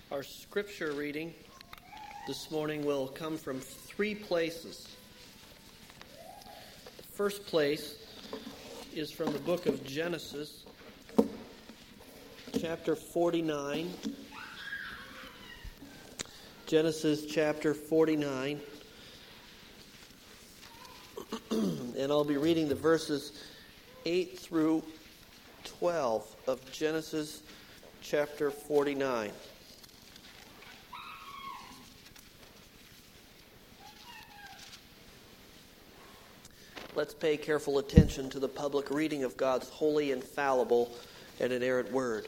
Our scripture reading this morning will come from three places. The first place is from the book of Genesis, chapter 49. Genesis chapter 49. And I'll be reading the verses 8 through 12 of Genesis chapter 49. Let's pay careful attention to the public reading of God's holy, infallible, and inerrant word.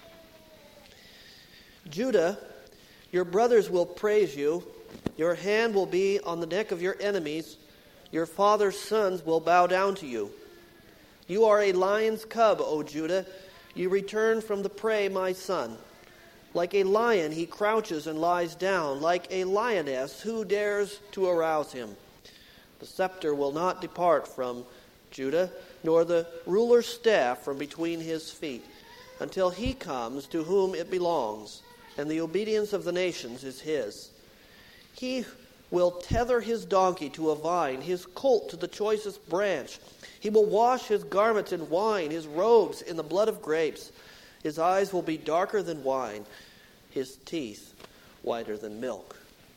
Judah, your brothers will praise you. Your hand will be on the neck of your enemies. Your father's sons will bow down to you. You are a lion's cub, O Judah. You return from the prey, my son. Like a lion, he crouches and lies down. Like a lioness, who dares to arouse him? The scepter will not depart from Judah, nor the ruler's staff from between his feet, until he comes to whom it belongs, and the obedience of the nations is his. He will tether his donkey to a vine, his colt to the choicest branch. He will wash his garments in wine, his robes in the blood of grapes. His eyes will be darker than wine, his teeth whiter than milk.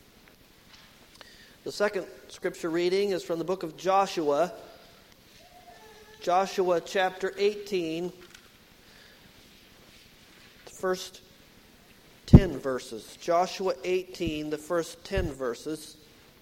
The second scripture reading is from the book of Joshua. Joshua chapter 18, the first 10 verses. Joshua 18, the first 10 verses.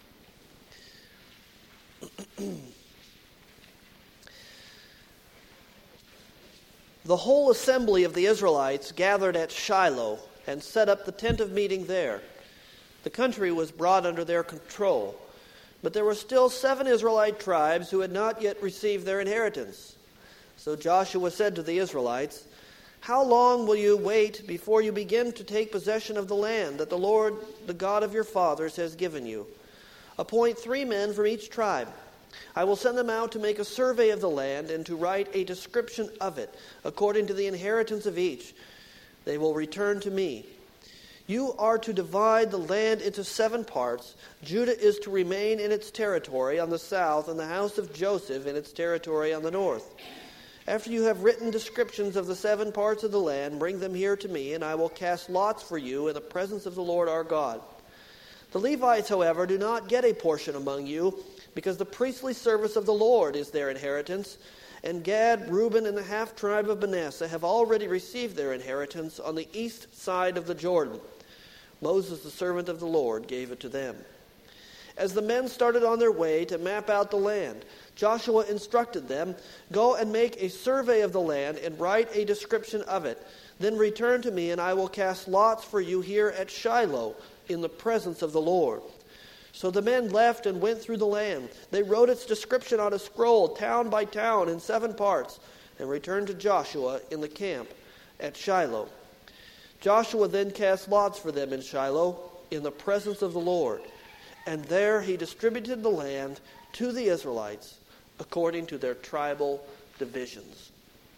The whole assembly of the Israelites gathered at Shiloh and set up the tent of meeting there. The country was brought under their control, but there were still 7 Israelite tribes who had not yet received their inheritance. So Joshua said to the Israelites, "How long will you wait before you begin to take possession of the land that the Lord, the God of your fathers, has given you? Appoint 3 men from each tribe. I will send them out to make a survey of the land and to write a description of it, according to the inheritance of each. They will return to me. You are to divide the land into 7 parts. Judah is to remain in its territory on the south, and the house of Joseph in its territory on the north. After you have written descriptions of the 7 parts of the land, bring them here to me, and I will cast lots for you in the presence of the Lord our God. The Levites, however, do not get a portion among you, because the priestly service of the Lord is their inheritance, and Gad, Reuben, and the half-tribe of Manasseh have already received their inheritance on the east side of the Jordan. Moses, the servant of the Lord, gave it to them." As the men started on their way to map out the land, Joshua instructed them, "Go and make a survey of the land and write a description of it. Then return to me, and I will cast lots for you here at Shiloh in the presence of the Lord." So the men left and went through the land. They wrote its description on a scroll, town by town, in 7 parts, and returned to Joshua in the camp at Shiloh. Joshua then cast lots for them in Shiloh in the presence of the Lord, and there he distributed the land to the Israelites according to their tribal divisions.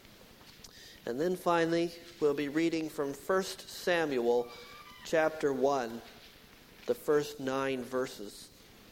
And then finally, we'll be reading from 1 Samuel chapter 1, the first 9 verses.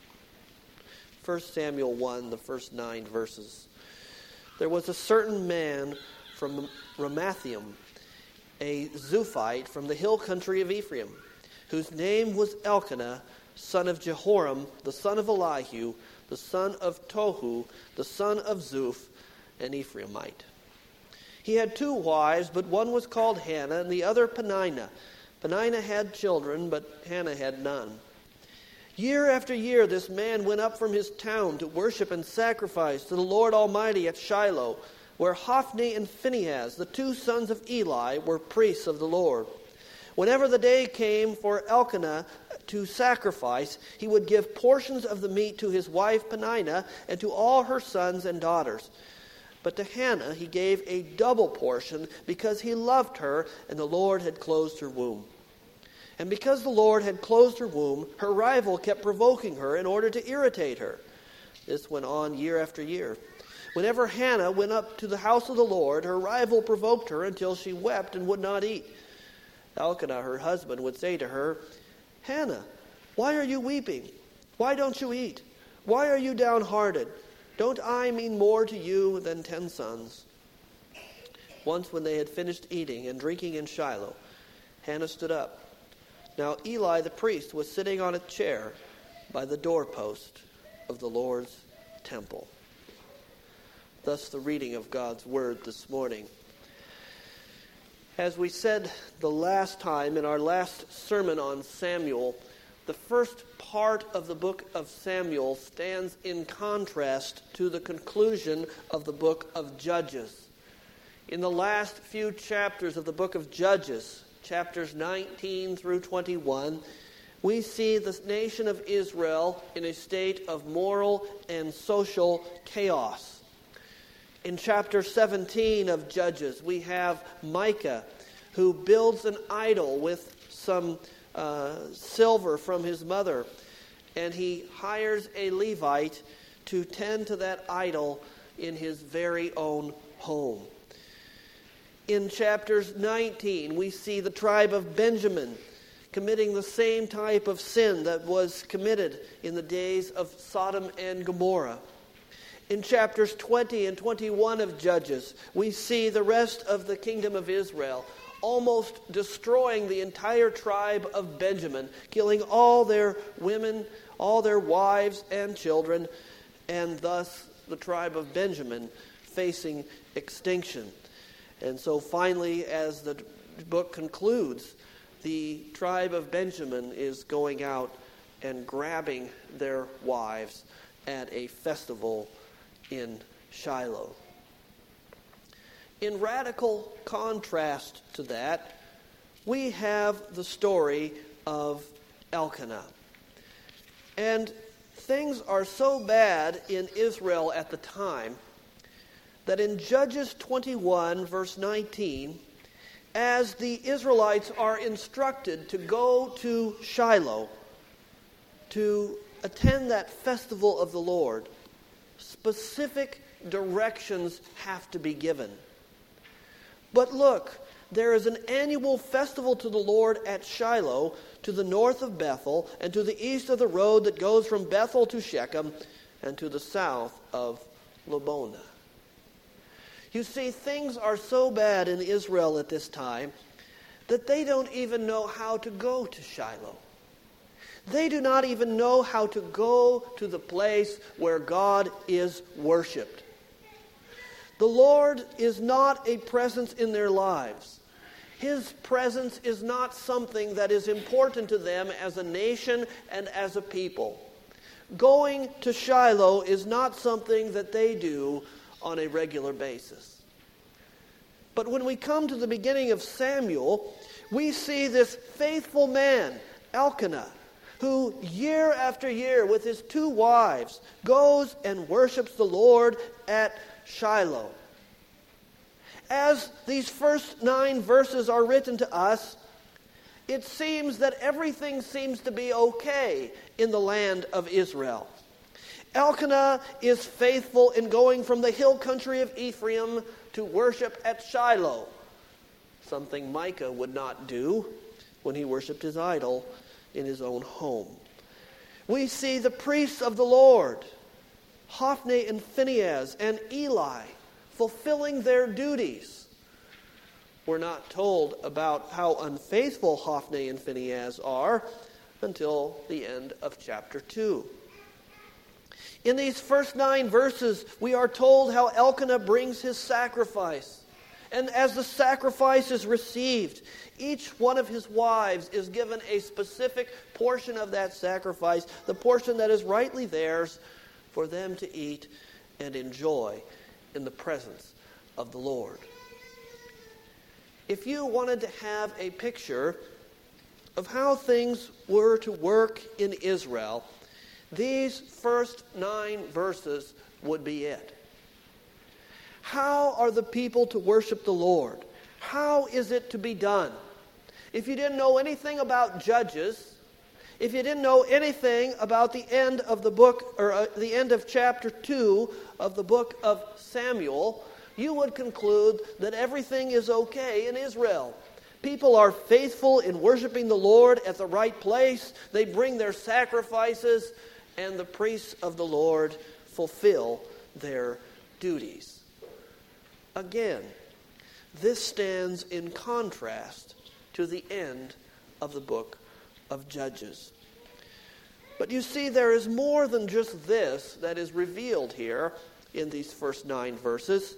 1 Samuel 1, the first 9 verses. There was a certain man from Ramathaim, a Zuphite from the hill country of Ephraim, whose name was Elkanah, son of Jehoram, the son of Elihu, the son of Tohu, the son of Zuph, an Ephraimite. He had 2 wives, but one was called Hannah, and the other Peninnah. Peninnah had children, but Hannah had none. Year after year this man went up from his town to worship and sacrifice to the Lord Almighty at Shiloh, where Hophni and Phinehas, the 2 sons of Eli, were priests of the Lord. Whenever the day came for Elkanah to sacrifice, he would give portions of the meat to his wife Peninnah and to all her sons and daughters. But to Hannah he gave a double portion, because he loved her, and the Lord had closed her womb. And because the Lord had closed her womb, her rival kept provoking her in order to irritate her. This went on year after year. Whenever Hannah went up to the house of the Lord, her rival provoked her until she wept and would not eat. Elkanah, her husband, would say to her, "Hannah, why are you weeping? Why don't you eat? Why are you downhearted? Don't I mean more to you than 10 sons?" Once when they had finished eating and drinking in Shiloh, Hannah stood up. Now Eli the priest was sitting on a chair by the doorpost of the Lord's temple. Thus the reading of God's word this morning. As we said the last time in our last sermon on Samuel, the first part of the book of Samuel stands in contrast to the conclusion of the book of Judges. In the last few chapters of the book of Judges, chapters 19 through 21, we see the nation of Israel in a state of moral and social chaos. In chapter 17 of Judges, we have Micah, who builds an idol with some silver from his mother, and he hires a Levite to tend to that idol in his very own home. In chapters 19, we see the tribe of Benjamin committing the same type of sin that was committed in the days of Sodom and Gomorrah. In chapters 20 and 21 of Judges, we see the rest of the kingdom of Israel almost destroying the entire tribe of Benjamin, killing all their women, all their wives and children, and thus the tribe of Benjamin facing extinction. And so finally, as the book concludes, the tribe of Benjamin is going out and grabbing their wives at a festival in Shiloh. In radical contrast to that, we have the story of Elkanah. And things are so bad in Israel at the time that in Judges 21, verse 19, as the Israelites are instructed to go to Shiloh to attend that festival of the Lord, specific directions have to be given. But look, there is an annual festival to the Lord at Shiloh, to the north of Bethel, and to the east of the road that goes from Bethel to Shechem, and to the south of Lebonah. You see, things are so bad in Israel at this time that they don't even know how to go to Shiloh. They do not even know how to go to the place where God is worshipped. The Lord is not a presence in their lives. His presence is not something that is important to them as a nation and as a people. Going to Shiloh is not something that they do on a regular basis. But when we come to the beginning of Samuel, we see this faithful man, Elkanah, who year after year with his 2 wives goes and worships the Lord at Shiloh. As these first 9 verses are written to us, it seems that everything seems to be okay in the land of Israel. Elkanah is faithful in going from the hill country of Ephraim to worship at Shiloh, something Micah would not do when he worshipped his idol in his own home. We see the priests of the Lord, Hophni and Phinehas and Eli, fulfilling their duties. We're not told about how unfaithful Hophni and Phinehas are until the end of chapter 2. In these first 9 verses, we are told how Elkanah brings his sacrifice. And as the sacrifice is received, each one of his wives is given a specific portion of that sacrifice, the portion that is rightly theirs, for them to eat and enjoy in the presence of the Lord. If you wanted to have a picture of how things were to work in Israel, these first 9 verses would be it. How are the people to worship the Lord? How is it to be done? If you didn't know anything about Judges, if you didn't know anything about the end of the book, or the end of chapter 2 of the book of Samuel, you would conclude that everything is okay in Israel. People are faithful in worshiping the Lord at the right place. They bring their sacrifices, and the priests of the Lord fulfill their duties. Again, this stands in contrast to the end of the book of Judges. But you see, there is more than just this that is revealed here in these first 9 verses.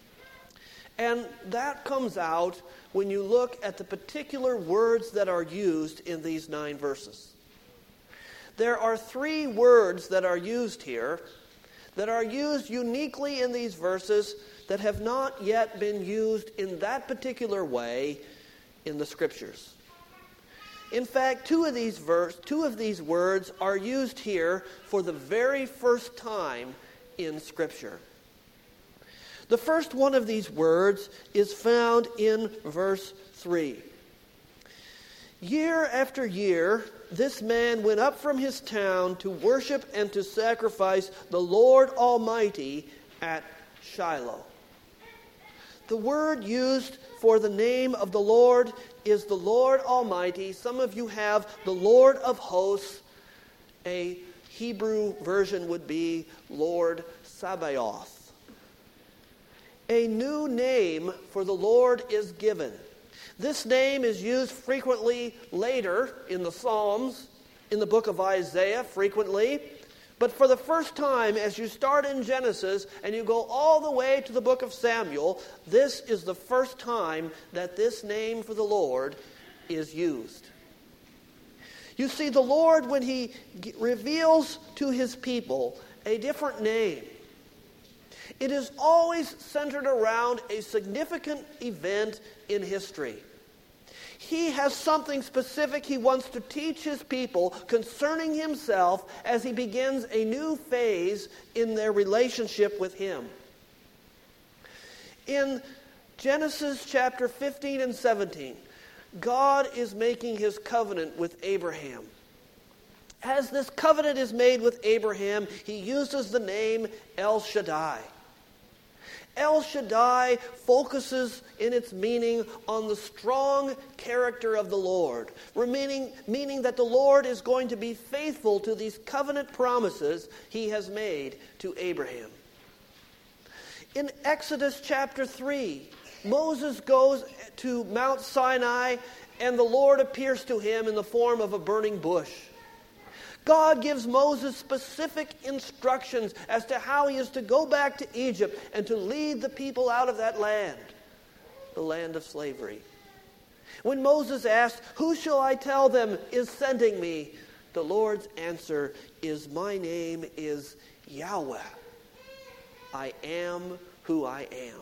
And that comes out when you look at the particular words that are used in these 9 verses. There are 3 words that are used here that are used uniquely in these verses that have not yet been used in that particular way in the Scriptures. In fact, two of these words are used here for the very first time in Scripture. The first one of these words is found in verse 3. Year after year, this man went up from his town to worship and to sacrifice the Lord Almighty at Shiloh. The word used for the name of the Lord is the Lord Almighty. Some of you have the Lord of Hosts. A Hebrew version would be Lord Sabaoth. A new name for the Lord is given. This name is used frequently later in the Psalms, in the book of Isaiah frequently. But for the first time, as you start in Genesis and you go all the way to the book of Samuel, this is the first time that this name for the Lord is used. You see, the Lord, when He reveals to His people a different name, it is always centered around a significant event in history. He has something specific He wants to teach His people concerning Himself as He begins a new phase in their relationship with Him. In Genesis chapter 15 and 17, God is making His covenant with Abraham. As this covenant is made with Abraham, He uses the name El Shaddai. El Shaddai focuses in its meaning on the strong character of the Lord, meaning that the Lord is going to be faithful to these covenant promises He has made to Abraham. In Exodus chapter 3, Moses goes to Mount Sinai and the Lord appears to him in the form of a burning bush. God gives Moses specific instructions as to how he is to go back to Egypt and to lead the people out of that land, the land of slavery. When Moses asked, "Who shall I tell them is sending me?" the Lord's answer is, "My name is Yahweh. I am who I am."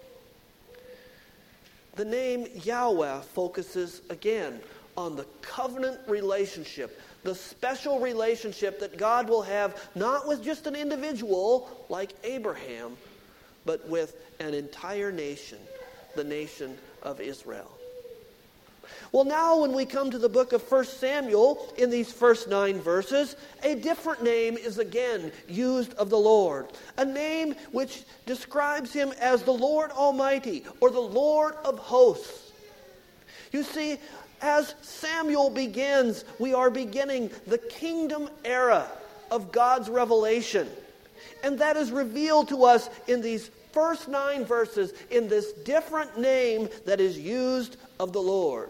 The name Yahweh focuses again on the covenant relationship, the special relationship that God will have not with just an individual like Abraham, but with an entire nation, the nation of Israel. Well, now when we come to the book of 1 Samuel, in these first 9 verses, a different name is again used of the Lord. A name which describes Him as the Lord Almighty, or the Lord of Hosts. You see, as Samuel begins, we are beginning the kingdom era of God's revelation. And that is revealed to us in these first 9 verses in this different name that is used of the Lord.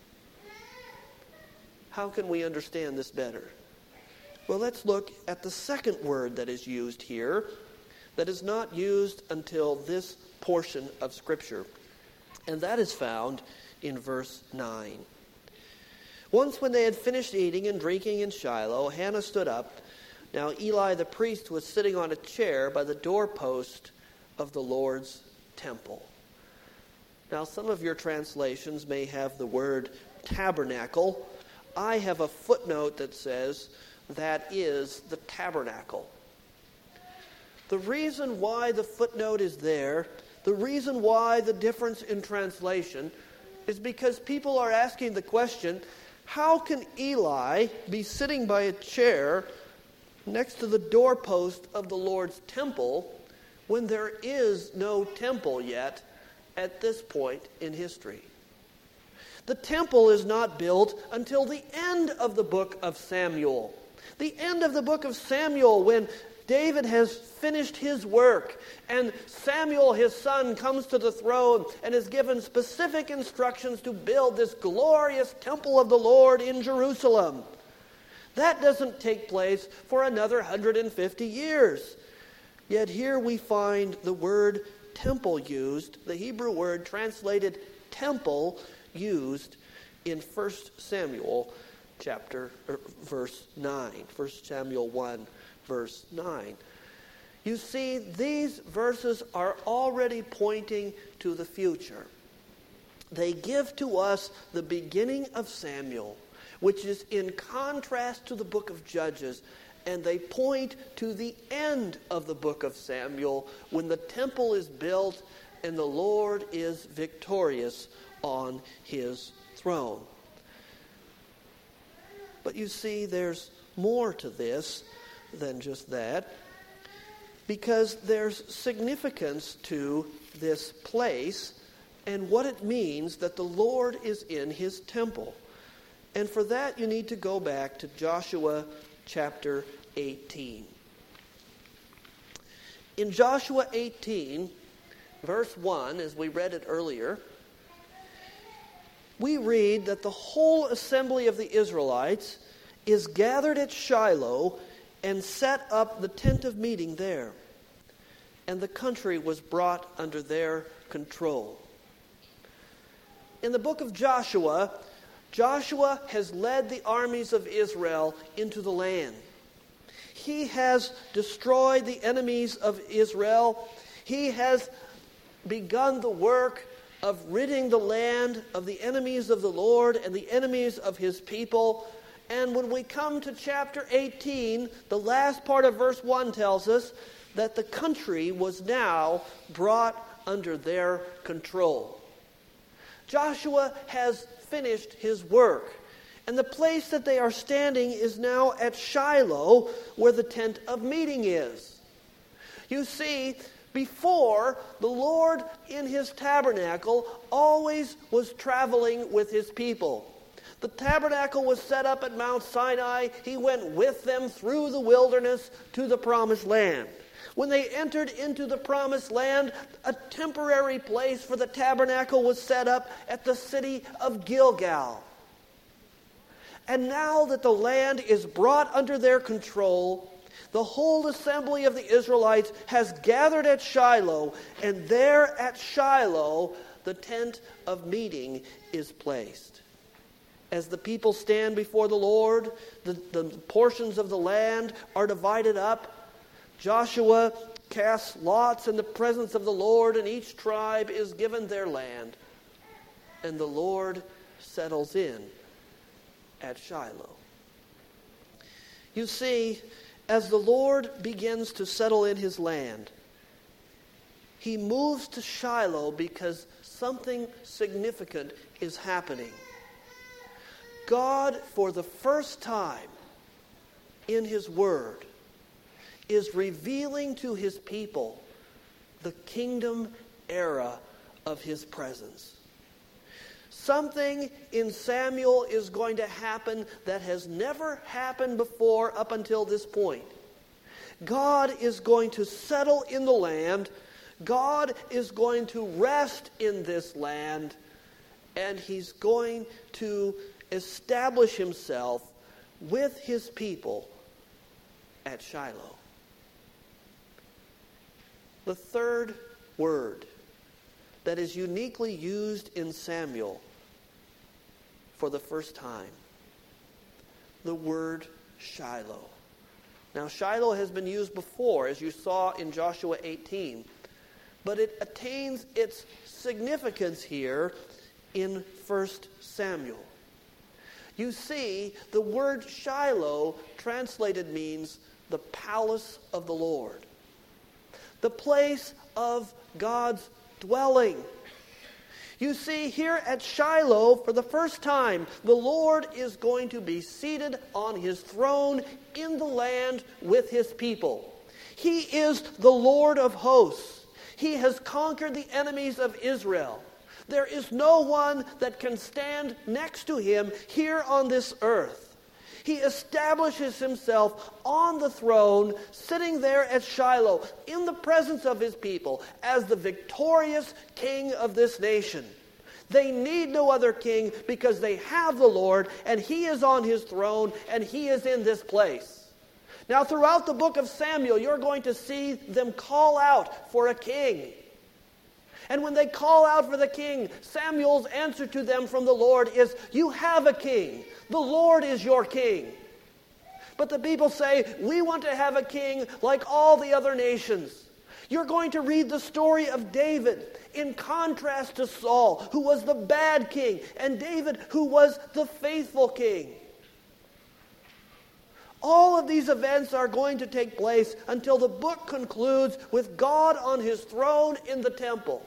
How can we understand this better? Well, let's look at the second word that is used here that is not used until this portion of Scripture. And that is found in verse 9. Once when they had finished eating and drinking in Shiloh, Hannah stood up. Now Eli the priest was sitting on a chair by the doorpost of the Lord's temple. Now some of your translations may have the word tabernacle. I have a footnote that says that is the tabernacle. The reason why the footnote is there, the reason why the difference in translation, is because people are asking the question, how can Eli be sitting by a chair next to the doorpost of the Lord's temple when there is no temple yet at this point in history? The temple is not built until the end of the book of Samuel. The end of the book of Samuel, when David has finished his work, and Samuel, his son, comes to the throne and is given specific instructions to build this glorious temple of the Lord in Jerusalem. That doesn't take place for another 150 years. Yet here we find the word temple used, the Hebrew word translated temple, used in 1 Samuel verse 9. 1 Samuel 1, verse 9. You see, these verses are already pointing to the future. They give to us the beginning of Samuel, which is in contrast to the book of Judges, and they point to the end of the book of Samuel, when the temple is built and the Lord is victorious on his throne. But you see, there's more to this than just that, because there's significance to this place and what it means that the Lord is in his temple. And for that, you need to go back to Joshua chapter 18. In Joshua 18, verse 1, as we read it earlier, we read that the whole assembly of the Israelites is gathered at Shiloh and set up the tent of meeting there. And the country was brought under their control. In the book of Joshua, Joshua has led the armies of Israel into the land. He has destroyed the enemies of Israel. He has begun the work of ridding the land of the enemies of the Lord and the enemies of his people. And when we come to chapter 18, the last part of verse 1 tells us that the country was now brought under their control. Joshua has finished his work, and the place that they are standing is now at Shiloh, where the tent of meeting is. You see, before, the Lord in his tabernacle always was traveling with his people. The tabernacle was set up at Mount Sinai. He went with them through the wilderness to the promised land. When they entered into the promised land, a temporary place for the tabernacle was set up at the city of Gilgal. And now that the land is brought under their control, the whole assembly of the Israelites has gathered at Shiloh, and there at Shiloh, the tent of meeting is placed. As the people stand before the Lord, the portions of the land are divided up. Joshua casts lots in the presence of the Lord, and each tribe is given their land. And the Lord settles in at Shiloh. You see, as the Lord begins to settle in his land, he moves to Shiloh because something significant is happening. God, for the first time in his word, is revealing to his people the kingdom era of his presence. Something in Samuel is going to happen that has never happened before up until this point. God is going to settle in the land. God is going to rest in this land. And he's going to establish himself with his people at Shiloh. The third word that is uniquely used in Samuel for the first time, the word Shiloh. Now, Shiloh has been used before, as you saw in Joshua 18, but it attains its significance here in 1 Samuel. You see, the word Shiloh translated means the palace of the Lord, the place of God's dwelling. You see, here at Shiloh, for the first time, the Lord is going to be seated on his throne in the land with his people. He is the Lord of hosts. He has conquered the enemies of Israel. There is no one that can stand next to him here on this earth. He establishes himself on the throne, sitting there at Shiloh, in the presence of his people, as the victorious king of this nation. They need no other king because they have the Lord, and he is on his throne, and he is in this place. Now, throughout the book of Samuel, you're going to see them call out for a king. And when they call out for the king, Samuel's answer to them from the Lord is, "You have a king. The Lord is your king." But the people say, "We want to have a king like all the other nations." You're going to read the story of David in contrast to Saul, who was the bad king, and David, who was the faithful king. All of these events are going to take place until the book concludes with God on his throne in the temple.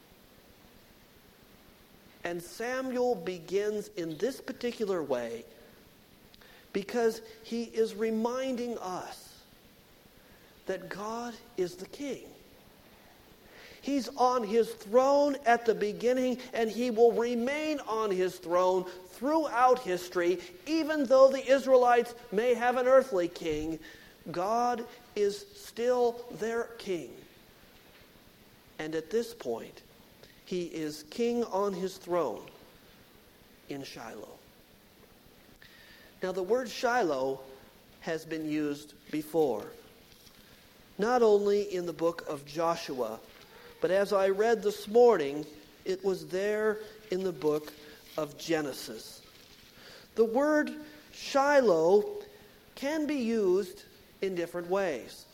And Samuel begins in this particular way because he is reminding us that God is the king. He's on his throne at the beginning, and he will remain on his throne throughout history. Even though the Israelites may have an earthly king, God is still their king. And at this point, he is king on his throne in Shiloh. Now, the word Shiloh has been used before, not only in the book of Joshua, but as I read this morning, it was there in the book of Genesis. The word Shiloh can be used in different ways.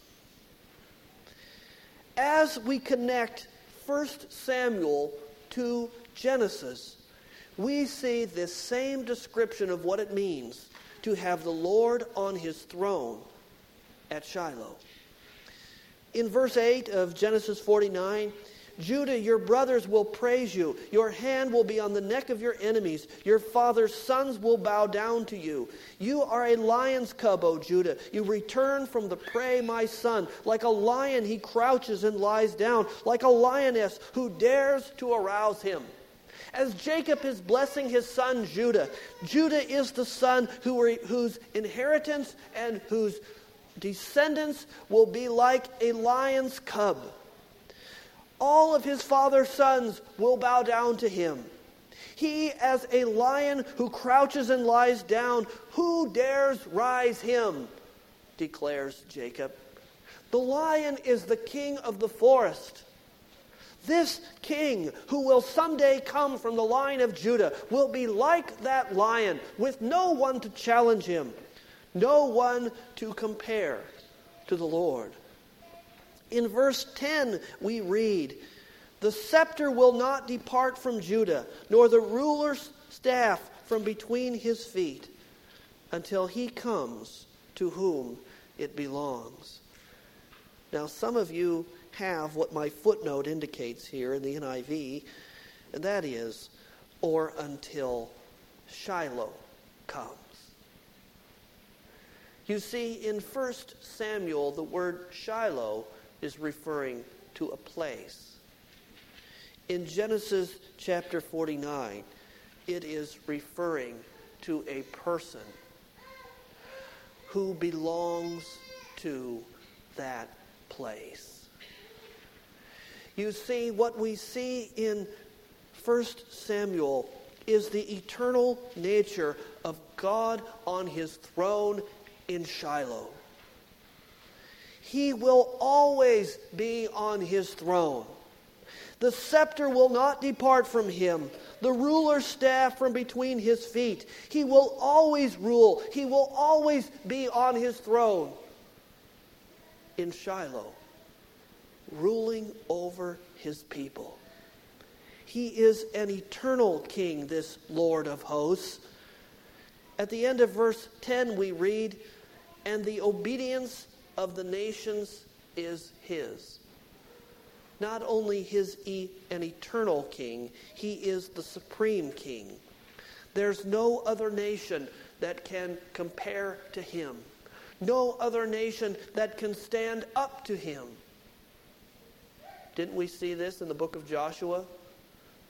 As we connect 1 Samuel to Genesis, we see this same description of what it means to have the Lord on his throne at Shiloh. In verse 8 of Genesis 49, "Judah, your brothers will praise you. Your hand will be on the neck of your enemies. Your father's sons will bow down to you. You are a lion's cub, O Judah. You return from the prey, my son. Like a lion he crouches and lies down, like a lioness who dares to arouse him." As Jacob is blessing his son Judah, Judah is the son whose inheritance and whose descendants will be like a lion's cub. All of his father's sons will bow down to him. He, as a lion who crouches and lies down, who dares rise him? Declares Jacob. The lion is the king of the forest. This king, who will someday come from the line of Judah, will be like that lion, with no one to challenge him, no one to compare to the Lord. In verse 10, we read, "The scepter will not depart from Judah, nor the ruler's staff from between his feet, until he comes to whom it belongs." Now, some of you have what my footnote indicates here in the NIV, and that is, "or until Shiloh comes." You see, in 1 Samuel, the word Shiloh is referring to a place. In Genesis chapter 49, it is referring to a person who belongs to that place. You see, what we see in 1 Samuel is the eternal nature of God on his throne in Shiloh. He will always be on his throne. The scepter will not depart from him, the ruler's staff from between his feet. He will always rule. He will always be on his throne in Shiloh, ruling over his people. He is an eternal king, this Lord of hosts. At the end of verse 10 we read, "And the obedience of the nations is his." Not only is he an eternal king, he is the supreme king. There's no other nation that can compare to him. No other nation that can stand up to him. Didn't we see this in the book of Joshua?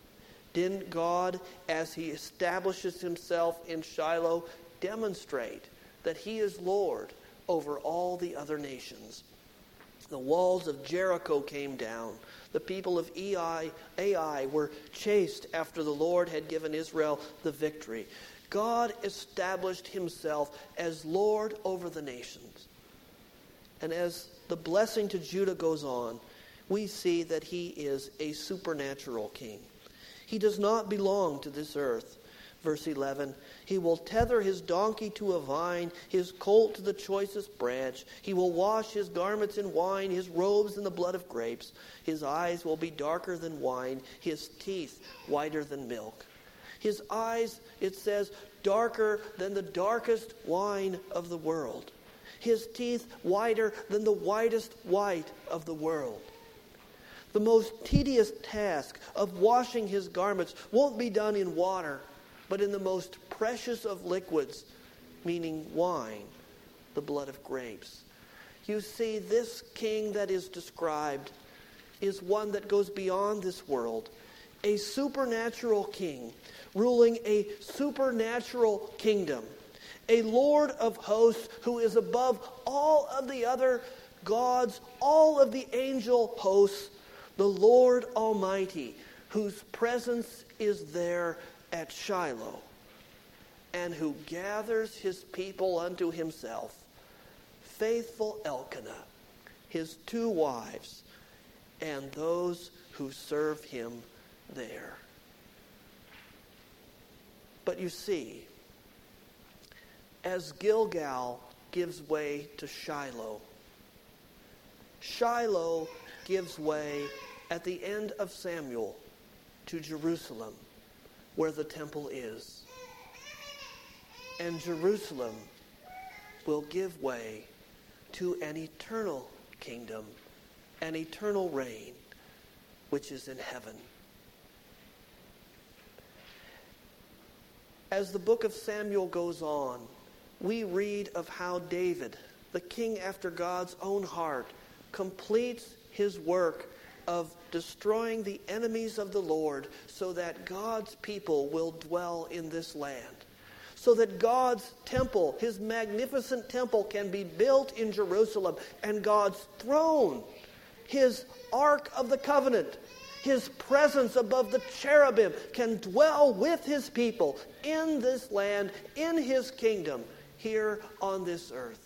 Didn't God, as he establishes himself in Shiloh, demonstrate that he is Lord over all the other nations? The walls of Jericho came down. The people of Ai were chased after the Lord had given Israel the victory. God established himself as Lord over the nations. And as the blessing to Judah goes on, we see that he is a supernatural king. He does not belong to this earth. Verse 11, he will tether his donkey to a vine, his colt to the choicest branch. He will wash his garments in wine, his robes in the blood of grapes. His eyes will be darker than wine, his teeth whiter than milk. His eyes, it says, darker than the darkest wine of the world. His teeth whiter than the whitest white of the world. The most tedious task of washing his garments won't be done in water, but in the most precious of liquids, meaning wine, the blood of grapes. You see, this king that is described is one that goes beyond this world. A supernatural king ruling a supernatural kingdom. A Lord of hosts who is above all of the other gods, all of the angel hosts, the Lord Almighty, whose presence is there at Shiloh, and who gathers his people unto himself, faithful Elkanah, his 2 wives, and those who serve him there. But you see, as Gilgal gives way to Shiloh, Shiloh gives way at the end of Samuel to Jerusalem, where the temple is. And Jerusalem will give way to an eternal kingdom, an eternal reign, which is in heaven. As the book of Samuel goes on, we read of how David, the king after God's own heart, completes his work of destroying the enemies of the Lord so that God's people will dwell in this land. So that God's temple, his magnificent temple, can be built in Jerusalem, and God's throne, his Ark of the Covenant, his presence above the cherubim, can dwell with his people in this land, in his kingdom, here on this earth.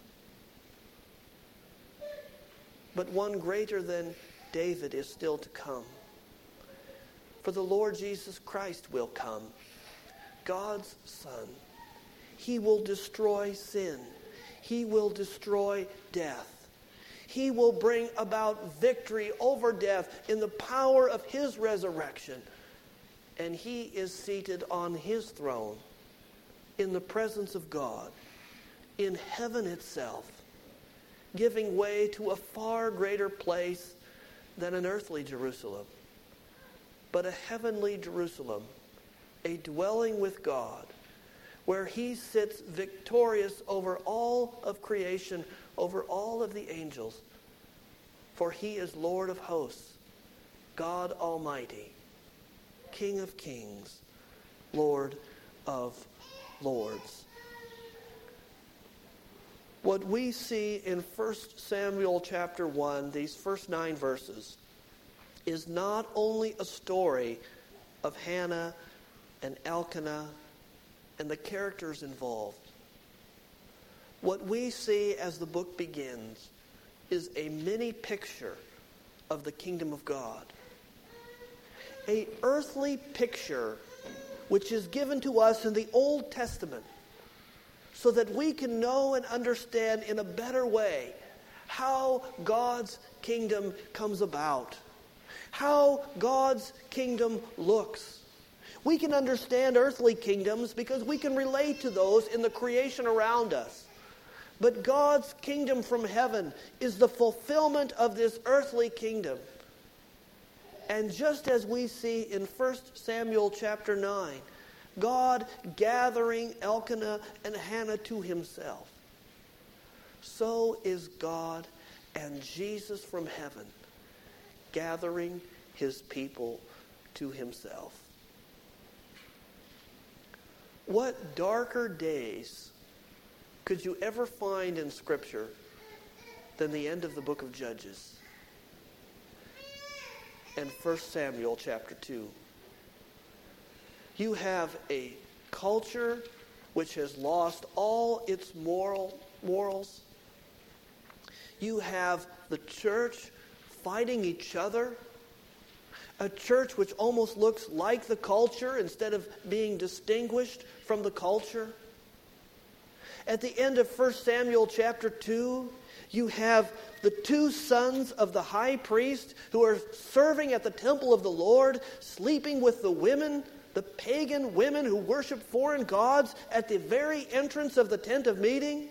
But one greater than David is still to come. For the Lord Jesus Christ will come, God's Son. He will destroy sin. He will destroy death. He will bring about victory over death in the power of his resurrection. And he is seated on his throne in the presence of God, in heaven itself, giving way to a far greater place than an earthly Jerusalem, but a heavenly Jerusalem, a dwelling with God, where he sits victorious over all of creation, over all of the angels, for he is Lord of hosts, God Almighty, King of kings, Lord of lords. What we see in 1 Samuel chapter 1, these first 9 verses, is not only a story of Hannah and Elkanah and the characters involved. What we see as the book begins is a mini picture of the kingdom of God. An earthly picture which is given to us in the Old Testament, so that we can know and understand in a better way how God's kingdom comes about, how God's kingdom looks. We can understand earthly kingdoms because we can relate to those in the creation around us. But God's kingdom from heaven is the fulfillment of this earthly kingdom. And just as we see in 1 Samuel chapter 9, God gathering Elkanah and Hannah to himself, so is God and Jesus from heaven gathering his people to himself. What darker days could you ever find in Scripture than the end of the book of Judges and 1 Samuel chapter 2? You have a culture which has lost all its morals. You have the church fighting each other. A church which almost looks like the culture instead of being distinguished from the culture. At the end of 1 Samuel chapter 2, you have the two sons of the high priest who are serving at the temple of the Lord, sleeping with the women, the pagan women who worship foreign gods at the very entrance of the tent of meeting.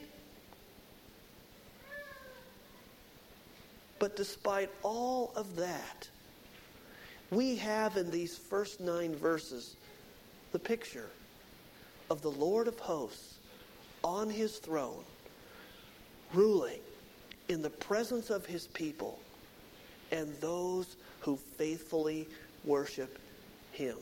But despite all of that, we have in these first 9 verses the picture of the Lord of hosts on his throne, ruling in the presence of his people and those who faithfully worship him.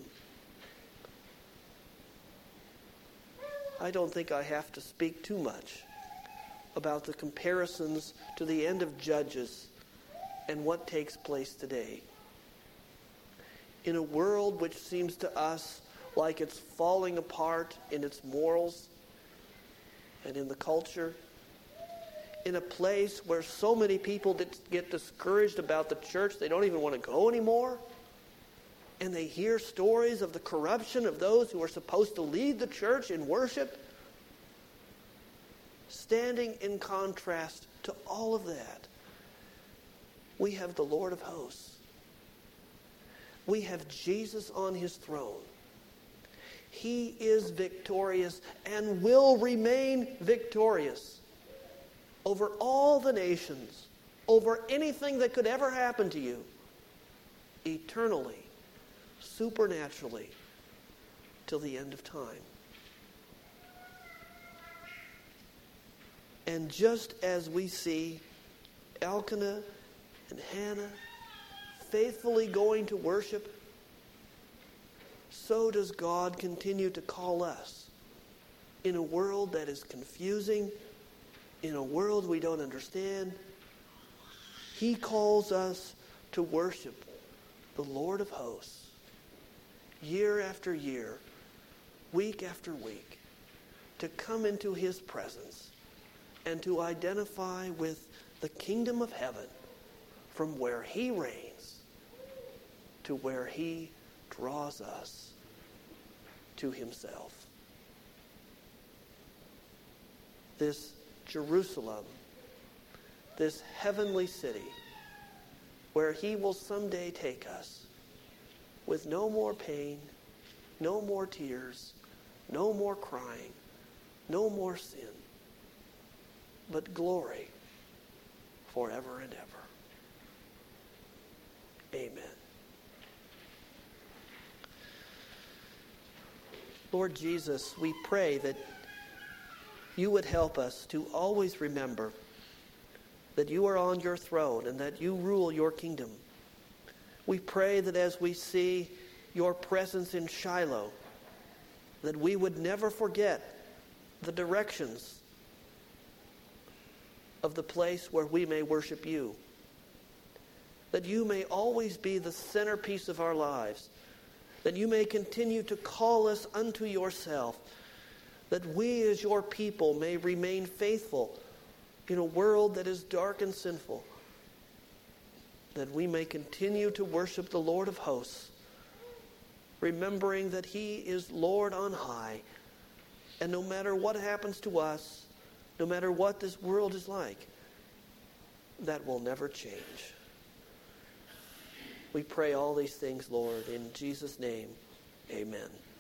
I don't think I have to speak too much about the comparisons to the end of Judges and what takes place today. In a world which seems to us like it's falling apart in its morals and in the culture, in a place where so many people get discouraged about the church, they don't even want to go anymore, and they hear stories of the corruption of those who are supposed to lead the church in worship, standing in contrast to all of that, we have the Lord of hosts. We have Jesus on his throne. He is victorious and will remain victorious over all the nations, over anything that could ever happen to you, eternally, supernaturally, till the end of time. And just as we see Elkanah and Hannah faithfully going to worship, so does God continue to call us in a world that is confusing, in a world we don't understand. He calls us to worship the Lord of hosts year after year, week after week, to come into his presence and to identify with the kingdom of heaven from where he reigns to where he draws us to himself. This Jerusalem, this heavenly city, where he will someday take us with no more pain, no more tears, no more crying, no more sin, but glory forever and ever. Amen. Lord Jesus, we pray that you would help us to always remember that you are on your throne and that you rule your kingdom. We pray that as we see your presence in Shiloh, that we would never forget the directions of the place where we may worship you. That you may always be the centerpiece of our lives. That you may continue to call us unto yourself. That we as your people may remain faithful in a world that is dark and sinful. That we may continue to worship the Lord of hosts, remembering that he is Lord on high. And no matter what happens to us, no matter what this world is like, that will never change. We pray all these things, Lord, in Jesus' name. Amen.